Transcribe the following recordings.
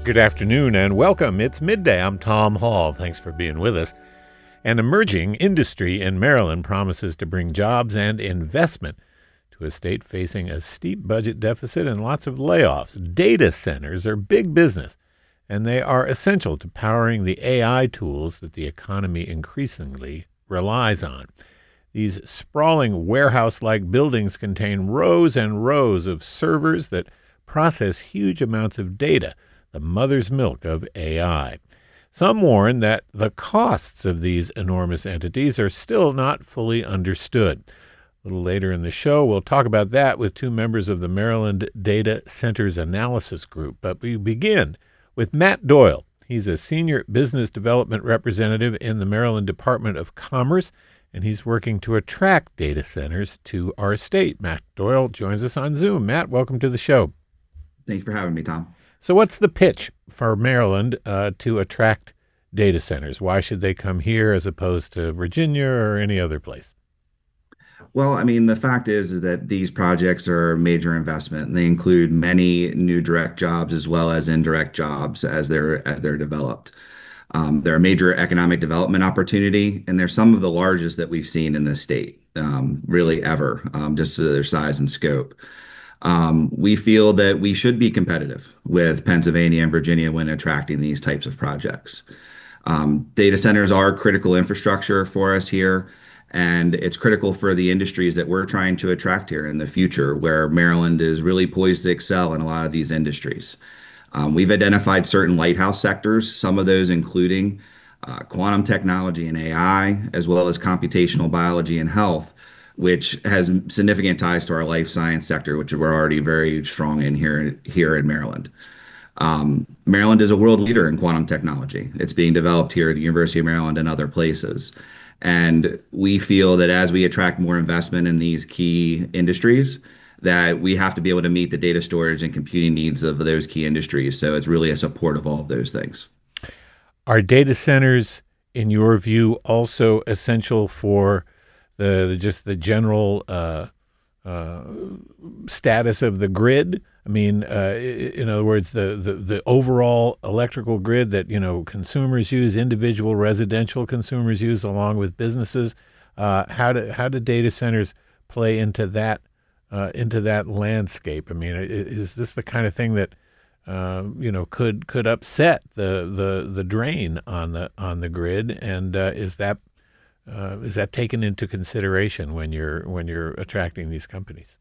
Good afternoon and welcome. It's midday. I'm Tom Hall. Thanks for being with us. An emerging industry in Maryland promises to bring jobs and investment to a state facing a steep budget deficit and lots of layoffs. Data centers are big business, and they are essential to powering the AI tools that the economy increasingly relies on. These sprawling warehouse-like buildings contain rows and rows of servers that process huge amounts of data, the mother's milk of AI. Some warn that the costs of these enormous entities are still not fully understood. A little later in the show, we'll talk about that with two members of the Maryland Data Centers Analysis Group. But we begin with Matt Doyle. He's a senior business development representative in the Maryland Department of Commerce, and he's working to attract data centers to our state. Matt Doyle joins us on Zoom. Matt, welcome to the show. Thank you for having me, Tom. So what's the pitch for Maryland to attract data centers? Why should they come here as opposed to Virginia or any other place? Well, I mean, the fact is that these projects are a major investment, and they include many new direct jobs as well as indirect jobs as they're developed. They're a major economic development opportunity, and they're some of the largest that we've seen in this state, really ever, just to their size and scope. We feel that we should be competitive with Pennsylvania and Virginia when attracting these types of projects. Data centers are critical infrastructure for us here, and it's critical for the industries that we're trying to attract here in the future, where Maryland is really poised to excel in a lot of these industries. We've identified certain lighthouse sectors, some of those including quantum technology and AI, as well as computational biology and health, which has significant ties to our life science sector, which we're already very strong in here in Maryland. Maryland is a world leader in quantum technology. It's being developed here at the University of Maryland and other places. And we feel that as we attract more investment in these key industries, that we have to be able to meet the data storage and computing needs of those key industries. So it's really a support of all of those things. Are data centers, in your view, also essential for the general status of the grid? I mean, in other words, the overall electrical grid that consumers use, individual residential consumers use, along with businesses. How do data centers play into that landscape? I mean, is this the kind of thing that could upset the drain on the grid, and is that taken into consideration when you're attracting these companies?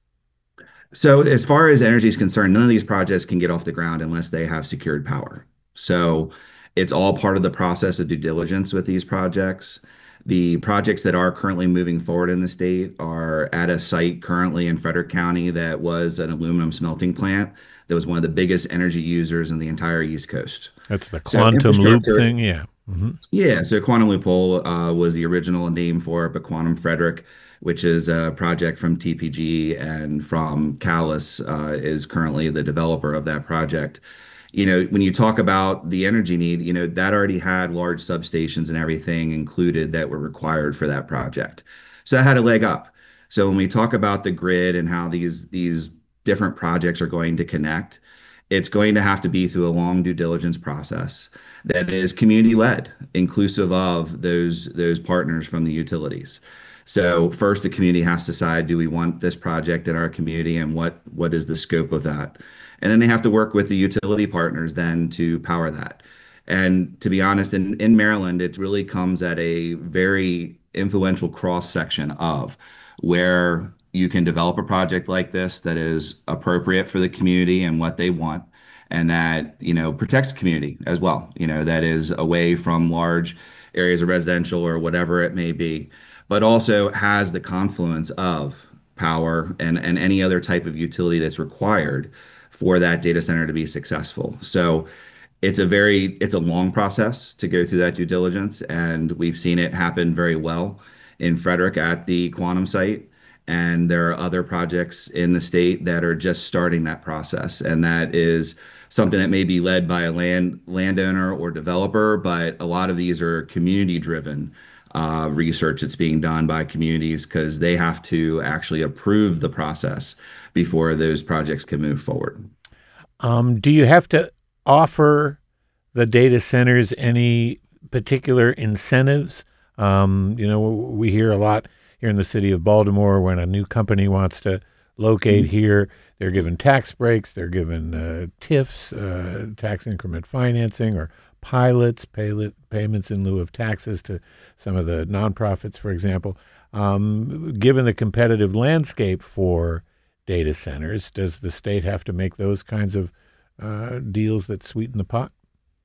So as far as energy is concerned, none of these projects can get off the ground unless they have secured power. So it's all part of the process of due diligence with these projects. The projects that are currently moving forward in the state are at a site currently in Frederick County that was an aluminum smelting plant that was one of the biggest energy users in the entire East Coast. That's the So quantum loop infrastructure, thing, yeah. Hmm. yeah, so Quantum Loophole was the original name for it, but Quantum Frederick, which is a project from TPG and from Callis, is currently the developer of that project. When you talk about the energy need, that already had large substations and everything included that were required for that project. So that had a leg up. So when we talk about the grid and how these different projects are going to connect, it's going to have to be through a long due diligence process that is community led, inclusive of those partners from the utilities. So first, the community has to decide, do we want this project in our community, and what is the scope of that? And then they have to work with the utility partners then to power that. And to be honest, in Maryland, it really comes at a very influential cross section of where you can develop a project like this that is appropriate for the community and what they want, and that protects the community as well. That is away from large areas of residential or whatever it may be, but also has the confluence of power and any other type of utility that's required for that data center to be successful. So it's a long process to go through that due diligence, and we've seen it happen very well in Frederick at the Quantum site. And there are other projects in the state that are just starting that process, and that is something that may be led by a landowner or developer, but a lot of these are community driven research that's being done by communities because they have to actually approve the process before those projects can move forward. Do you have to offer the data centers any particular incentives? We hear a lot here in the city of Baltimore when a new company wants to locate Mhm. here. They're given tax breaks, they're given TIFs, tax increment financing, or payments in lieu of taxes to some of the nonprofits, for example. Given the competitive landscape for data centers, does the state have to make those kinds of deals that sweeten the pot?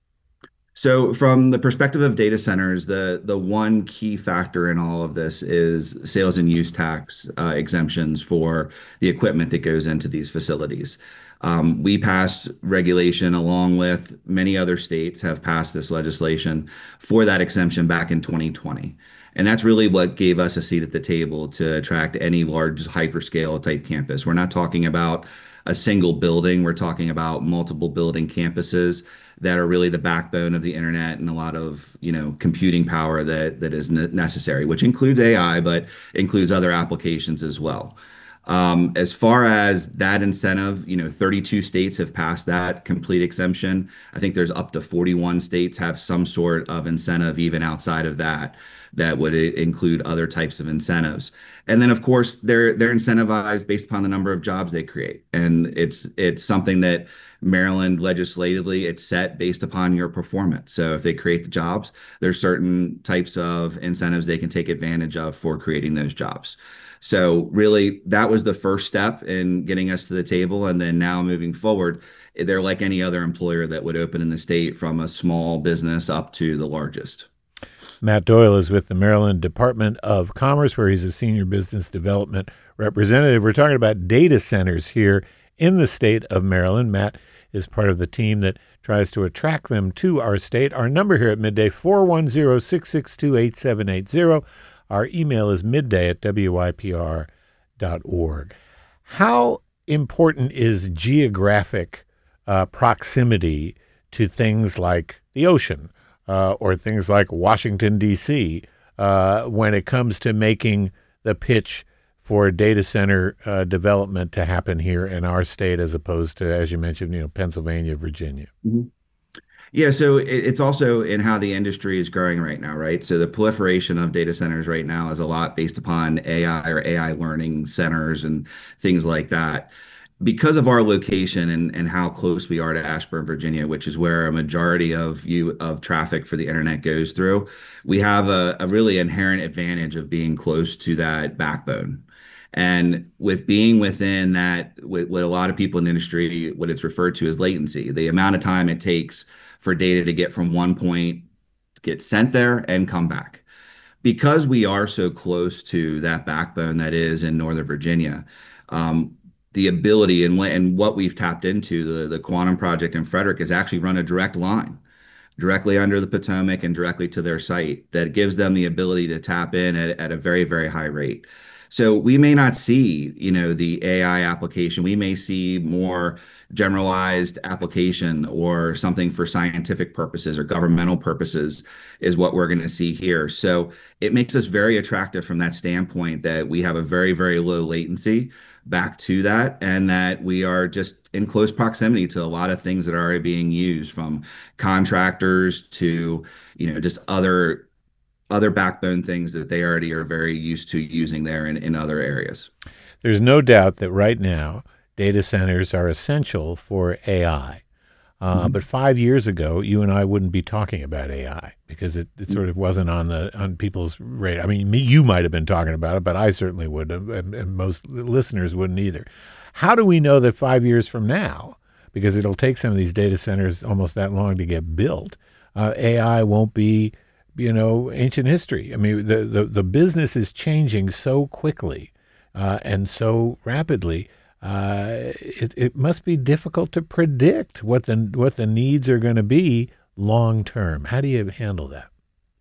So, from the perspective of data centers, the one key factor in all of this is sales and use tax exemptions for the equipment that goes into these facilities. We passed regulation along with many other states have passed this legislation for that exemption back in 2020. And that's really what gave us a seat at the table to attract any large hyperscale type campus. We're not talking about a single building, we're talking about multiple building campuses that are really the backbone of the internet and a lot of computing power that is necessary, which includes AI, but includes other applications as well. As far as that incentive, 32 states have passed that complete exemption. I think there's up to 41 states have some sort of incentive even outside of that that would include other types of incentives. And then of course they're incentivized based upon the number of jobs they create. And it's something that Maryland legislatively it's set based upon your performance. So if they create the jobs, there's certain types of incentives they can take advantage of for creating those jobs. So really, that was the first step in getting us to the table. And then now moving forward, they're like any other employer that would open in the state from a small business up to the largest. Matt Doyle is with the Maryland Department of Commerce, where he's a senior business development representative. We're talking about data centers here in the state of Maryland. Matt is part of the team that tries to attract them to our state. Our number here at Midday, 410-662-8780. Our email is midday@wypr.org. How important is geographic proximity to things like the ocean or things like Washington, D.C., when it comes to making the pitch for data center development to happen here in our state as opposed to, as you mentioned, Pennsylvania, Virginia? Mhm. Yeah, so it's also in how the industry is growing right now, right? So the proliferation of data centers right now is a lot based upon AI or AI learning centers and things like that. Because of our location and how close we are to Ashburn, Virginia, which is where a majority of traffic for the internet goes through, we have a really inherent advantage of being close to that backbone. And with being within that, what a lot of people in the industry, what it's referred to as latency, the amount of time it takes for data to get from one point, get sent there and come back. Because we are so close to that backbone that is in Northern Virginia, the ability and what we've tapped into, the Quantum Project in Frederick, is actually run a direct line directly under the Potomac and directly to their site that gives them the ability to tap in at a very, very high rate. So we may not see, the AI application. We may see more generalized application or something for scientific purposes or governmental purposes is what we're going to see here. So it makes us very attractive from that standpoint that we have a very, very low latency back to that and that we are just in close proximity to a lot of things that are already being used from contractors to just other backbone things that they already are very used to using there in other areas. There's no doubt that right now data centers are essential for AI. But Mhm. 5 years ago, you and I wouldn't be talking about AI because it sort of wasn't on people's radar. I mean, you might have been talking about it, but I certainly wouldn't, and most listeners wouldn't either. How do we know that 5 years from now, because it'll take some of these data centers almost that long to get built, AI won't be, ancient history? I mean, the business is changing so quickly and so rapidly. It must be difficult to predict what the needs are going to be long term. How do you handle that?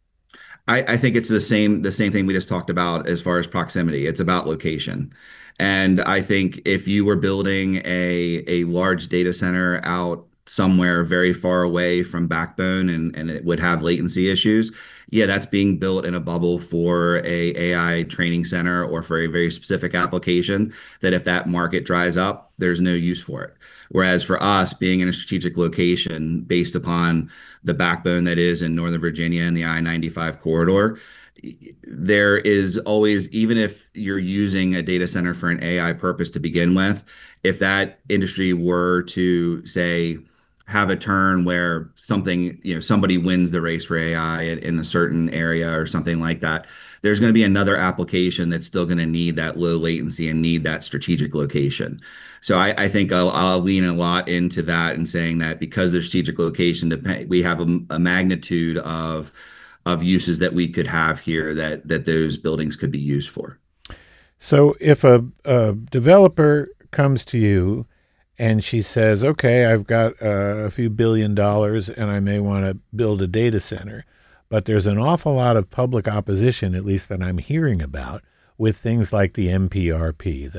I think it's the same thing we just talked about as far as proximity. It's about location. And I think if you were building a large data center out somewhere very far away from backbone and it would have latency issues, yeah, that's being built in a bubble for a AI training center or for a very specific application that if that market dries up, there's no use for it. Whereas for us, being in a strategic location based upon the backbone that is in Northern Virginia and the I-95 corridor, there is always, even if you're using a data center for an AI purpose to begin with, if that industry were to say have a turn where something, somebody wins the race for AI in a certain area or something like that, there's going to be another application that's still going to need that low latency and need that strategic location. So I think I'll lean a lot into that and saying that because the strategic location, we have a magnitude of uses that we could have here that those buildings could be used for. So if a developer comes to you and she says, okay, I've got a few $1 billion and I may want to build a data center, but there's an awful lot of public opposition, at least that I'm hearing about, with things like the MPRP,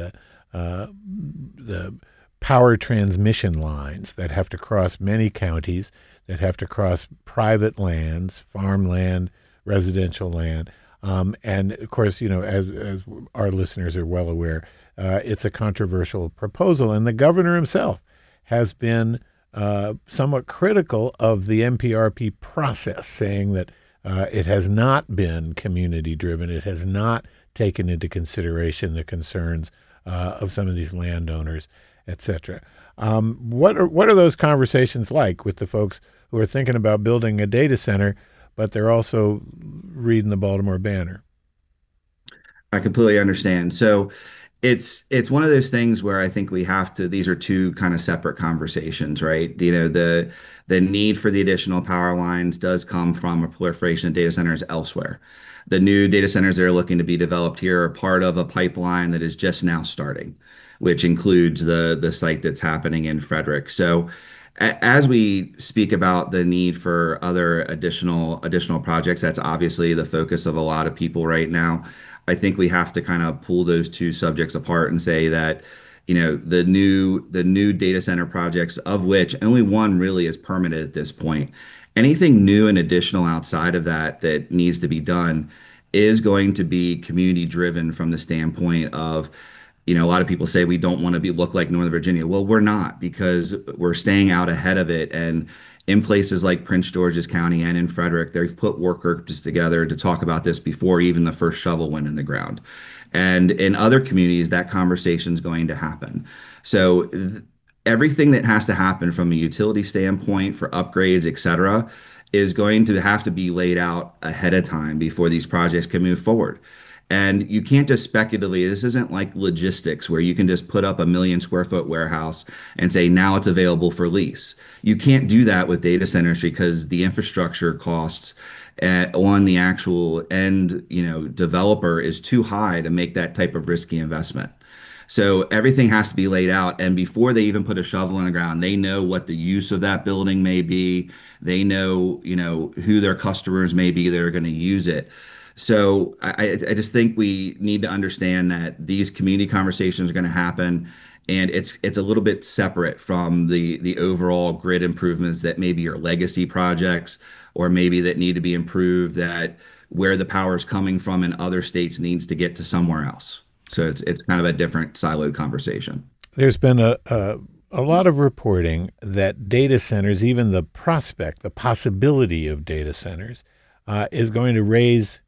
the power transmission lines that have to cross many counties, that have to cross private lands, farmland, residential land. And of course, as our listeners are well aware, it's a controversial proposal. And the governor himself has been somewhat critical of the MPRP process, saying that it has not been community driven. It has not taken into consideration the concerns of some of these landowners, et cetera. What are those conversations like with the folks who are thinking about building a data center, but they're also reading the Baltimore Banner? I completely understand. So it's one of those things where I think we have to, these are two kind of separate conversations, right? The need for the additional power lines does come from a proliferation of data centers elsewhere. The new data centers that are looking to be developed here are part of a pipeline that is just now starting, which includes the site that's happening in Frederick. So as we speak about the need for other additional projects, that's obviously the focus of a lot of people right now. I think we have to kind of pull those two subjects apart and say that, the new data center projects, of which only one really is permitted at this point. Anything new and additional outside of that that needs to be done is going to be community driven from the standpoint of, a lot of people say we don't want to look like Northern Virginia. Well, we're not, because we're staying out ahead of it. And in places like Prince George's County and in Frederick, they've put work groups together to talk about this before even the first shovel went in the ground. And in other communities, that conversation is going to happen. So everything that has to happen from a utility standpoint for upgrades, et cetera, is going to have to be laid out ahead of time before these projects can move forward. And you can't just speculatively, this isn't like logistics where you can just put up a 1 million square foot warehouse and say, now it's available for lease. You can't do that with data centers because the infrastructure costs on the actual end, developer is too high to make that type of risky investment. So everything has to be laid out. And before they even put a shovel in the ground, they know what the use of that building may be. They know, who their customers may be that are going to use it. So I just think we need to understand that these community conversations are going to happen, and it's a little bit separate from the overall grid improvements that maybe are legacy projects or maybe that need to be improved, that where the power is coming from in other states needs to get to somewhere else. So it's kind of a different siloed conversation. There's been a lot of reporting that data centers, even the prospect, the possibility of data centers, is going to raise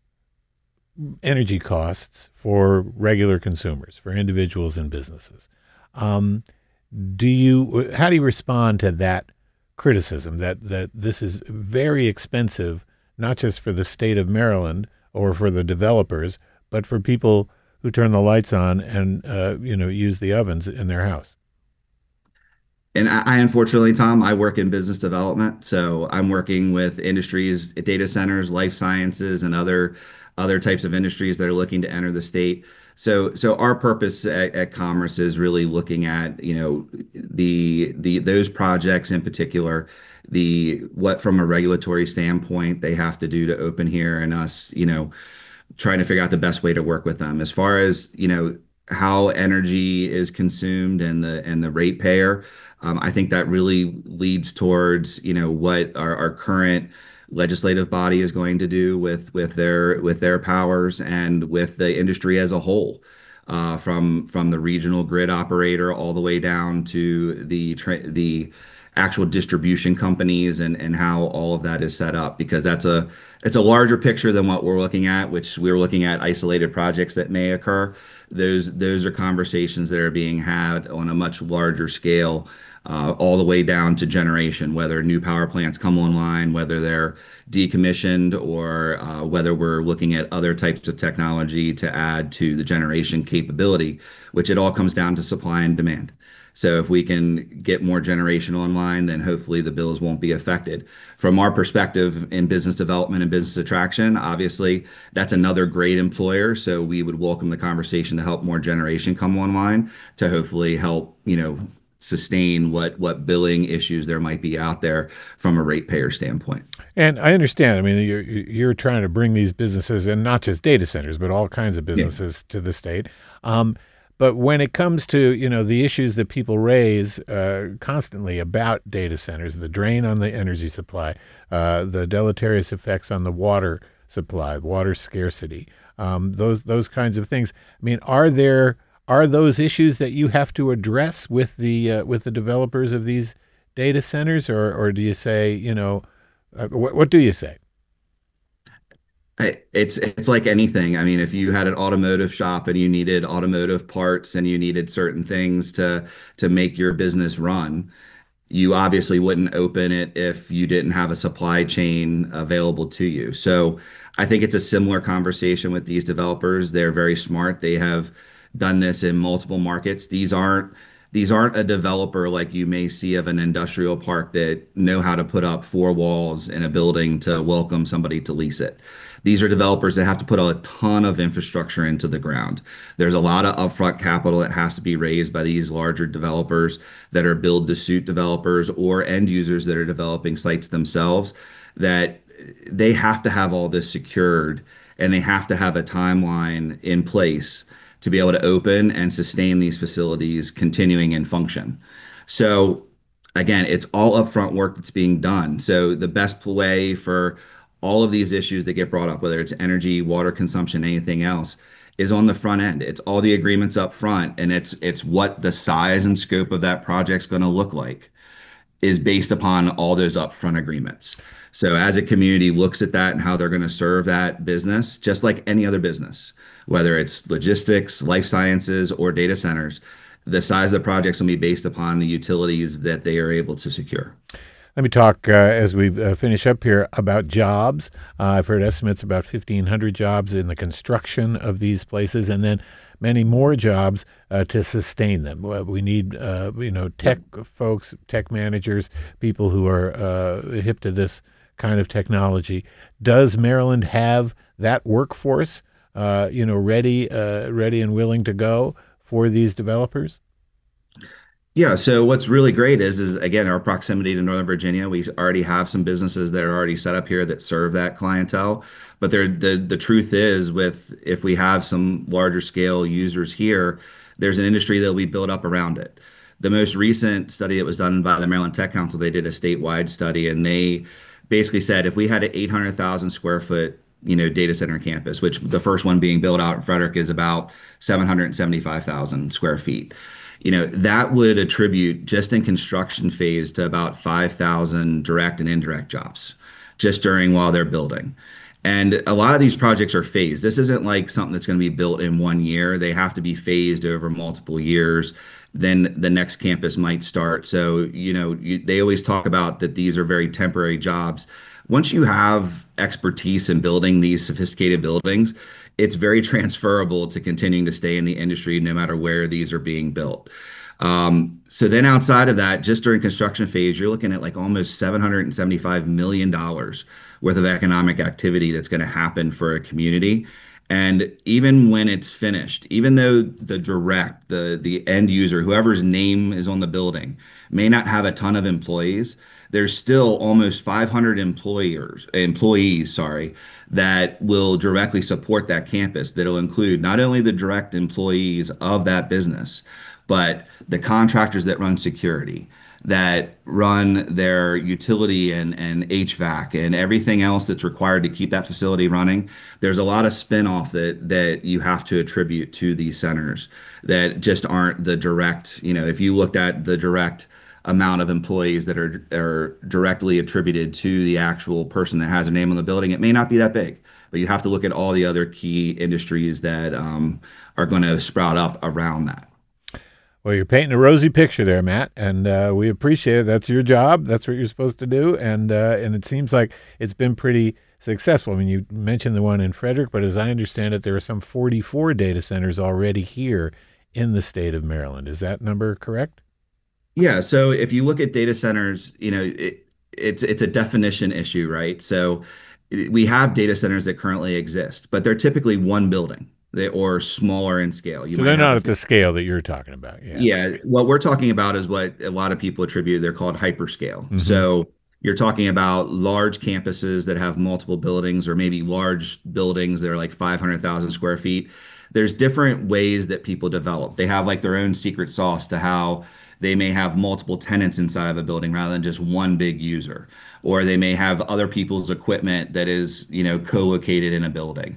energy costs for regular consumers, for individuals and businesses. How do you respond to that criticism that this is very expensive, not just for the state of Maryland or for the developers, but for people who turn the lights on and use the ovens in their house? And I unfortunately, Tom, I work in business development, so I'm working with industries, data centers, life sciences, and other types of industries that are looking to enter the state. So our purpose at Commerce is really looking at, the those projects in particular, the what from a regulatory standpoint they have to do to open here, and us, trying to figure out the best way to work with them as far as, how energy is consumed and the ratepayer. I think that really leads towards, what our current legislative body is going to do with their powers and with the industry as a whole. from the regional grid operator all the way down to the actual distribution companies and how all of that is set up, because it's a larger picture than what we're looking at, which we're looking at isolated projects that may occur. Those are conversations that are being had on a much larger scale, all the way down to generation, whether new power plants come online, whether they're decommissioned, or whether we're looking at other types of technology to add to the generation capability, which it all comes down to supply and demand. So if we can get more generation online, then hopefully the bills won't be affected. From our perspective in business development and business attraction, obviously that's another great employer. So we would welcome the conversation to help more generation come online to hopefully help, sustain what billing issues there might be out there from a ratepayer standpoint. And I understand. I mean, you're trying to bring these businesses, and not just data centers, but all kinds of Yeah. businesses to the state. But when it comes to the issues that people raise constantly about data centers, the drain on the energy supply, the deleterious effects on the water supply, water scarcity, those kinds of things. I mean, are those issues that you have to address with the developers of these data centers, or do you say, what do you say? It's like anything. I mean, if you had an automotive shop and you needed automotive parts and you needed certain things to make your business run, you obviously wouldn't open it if you didn't have a supply chain available to you. So I think it's a similar conversation with these developers. They're very smart. They have done this in multiple markets. These aren't a developer like you may see of an industrial park that know how to put up four walls in a building to welcome somebody to lease it. These are developers that have to put a ton of infrastructure into the ground. There's a lot of upfront capital that has to be raised by these larger developers that are build to suit developers or end users that are developing sites themselves, that they have to have all this secured, and they have to have a timeline in place to be able to open and sustain these facilities continuing in function. So again, it's all upfront work that's being done. So the best way for all of these issues that get brought up, whether it's energy, water consumption, anything else, is on the front end. It's all the agreements up front, and it's what the size and scope of that project's going to look like is based upon all those upfront agreements. So as a community looks at that and how they're going to serve that business, just like any other business, whether it's logistics, life sciences, or data centers, the size of the projects will be based upon the utilities that they are able to secure. Let me talk as we finish up here about jobs. I've heard estimates about 1,500 jobs in the construction of these places, and then many more jobs to sustain them. We need, tech folks, tech managers, people who are hip to this kind of technology. Does Maryland have that workforce, ready and willing to go for these developers? Yeah, so what's really great is again our proximity to Northern Virginia. We already have some businesses that are already set up here that serve that clientele. But the truth is, with if we have some larger scale users here, there's an industry that will be built up around it. The most recent study that was done by the Maryland Tech Council, they did a statewide study, and they basically said if we had an 800,000 square foot data center campus, which the first one being built out in Frederick is about 775,000 square feet. That would attribute just in construction phase to about 5,000 direct and indirect jobs just during while they're building. And a lot of these projects are phased. This isn't like something that's going to be built in one year. They have to be phased over multiple years. Then the next campus might start. So, they always talk about that these are very temporary jobs. Once you have expertise in building these sophisticated buildings, it's very transferable to continuing to stay in the industry no matter where these are being built. So then outside of that, just during construction phase, you're looking at like almost $775 million worth of economic activity that's going to happen for a community. And even when it's finished, even though the end user, whoever's name is on the building, may not have a ton of employees, there's still almost 500 employees, sorry, that will directly support that campus. That'll include not only the direct employees of that business, but the contractors that run security, that run their utility and HVAC and everything else that's required to keep that facility running. There's a lot of spin-off that you have to attribute to these centers that just aren't the direct, if you looked at the direct amount of employees that are directly attributed to the actual person that has a name on the building, it may not be that big. But you have to look at all the other key industries that are going to sprout up around that. Well, you're painting a rosy picture there, Matt, and we appreciate it. That's your job. That's what you're supposed to do, and it seems like it's been pretty successful. I mean, you mentioned the one in Frederick, but as I understand it, there are some 44 data centers already here in the state of Maryland. Is that number correct? Yeah. So if you look at data centers, it's a definition issue, right? So we have data centers that currently exist, but they're typically one building or smaller in scale. You So might they're not have at the scale that you're talking about. Yeah. Yeah, what we're talking about is what a lot of people attribute. They're called hyperscale. Mm-hmm. So you're talking about large campuses that have multiple buildings, or maybe large buildings that are like 500,000 square feet. There's different ways that people develop. They have like their own secret sauce to how they may have multiple tenants inside of a building rather than just one big user. Or they may have other people's equipment that is, co-located in a building.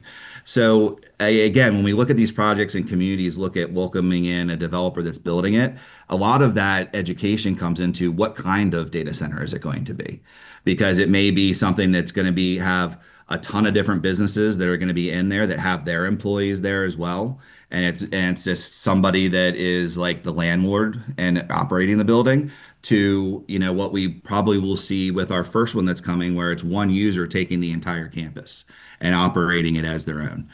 So again, when we look at these projects and communities, look at welcoming in a developer that's building it, a lot of that education comes into what kind of data center is it going to be? Because it may be something that's going to have a ton of different businesses that are going to be in there that have their employees there as well. And it's just somebody that is like the landlord and operating the building to, what we probably will see with our first one that's coming, where it's one user taking the entire campus and operating it as their own.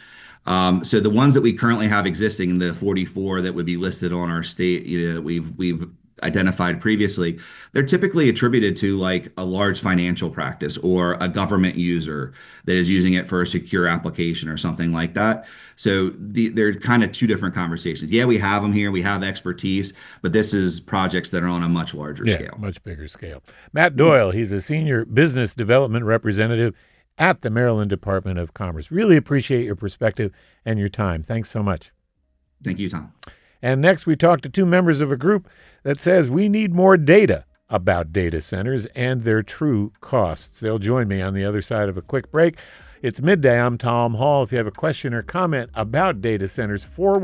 So the ones that we currently have existing, the 44 that would be listed on our state, that we've identified previously, they're typically attributed to like a large financial practice or a government user that is using it for a secure application or something like that. So they're kind of two different conversations. Yeah, we have them here, we have expertise, but this is projects that are on a much larger scale. Much bigger scale. Matt Doyle, he's a senior business development representative at the Maryland Department of Commerce. Really appreciate your perspective and your time. Thanks so much. Thank you, Tom. And next, we talk to two members of a group that says we need more data about data centers and their true costs. They'll join me on the other side of a quick break. It's midday. I'm Tom Hall. If you have a question or comment about data centers,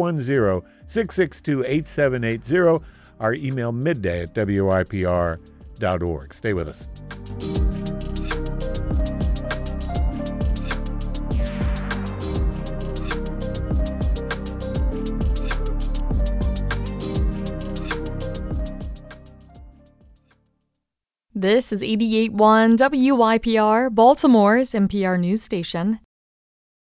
410-662-8780. Our email midday@wypr.org. Stay with us. This is 88.1 WYPR, Baltimore's NPR news station.